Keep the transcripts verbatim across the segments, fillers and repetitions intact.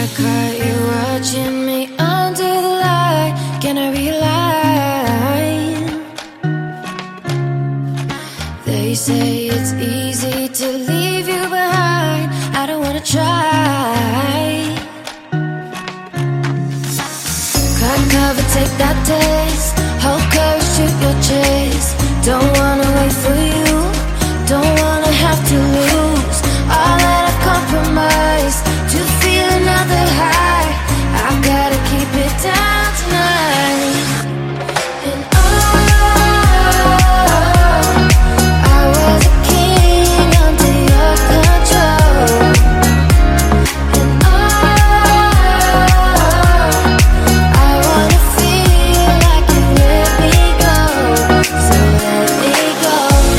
caught you watching me under the light. Can I realize? They say it's easy to leave you behind. I don't wanna try. Crack cover, take that taste. Hold courage, shoot your chase. Don't wanna wait for you. Don't wanna have to lose all that I've compromised to feel another high. I gotta keep it down tonight. And oh, I was a king under your control. And oh, I wanna feel like you let me go. So let me go.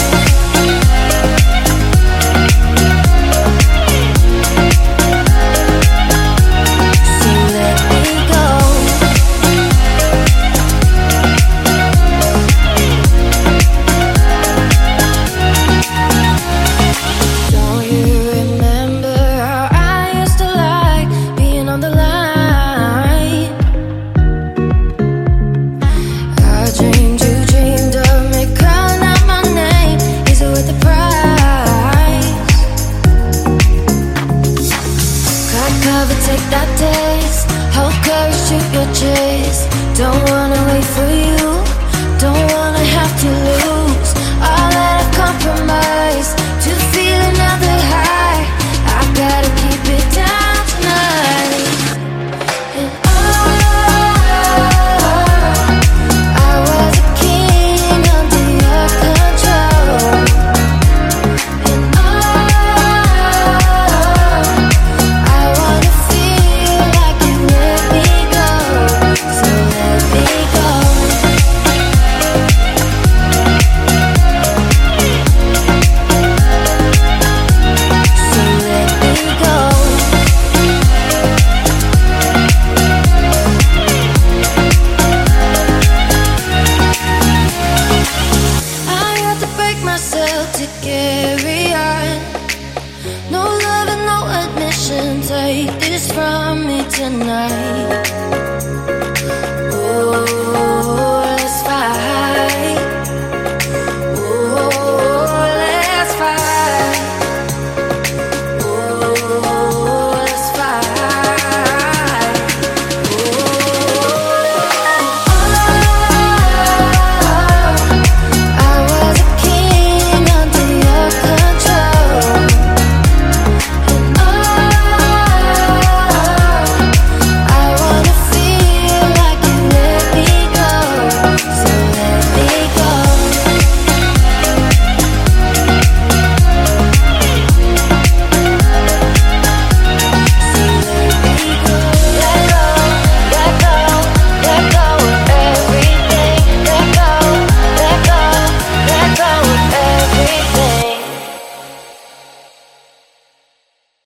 Take that taste, hold courage, shoot your chase. Don't wanna wait for you, don't wanna have to lose all that I've compromised to feel another high. I gotta keep it down tonight. And oh, I was a king under your control. And oh, I wanna feel like you let me go. So let me go. So let me go. I have to break myself to carry on. No love and no admission. Take this from me tonight.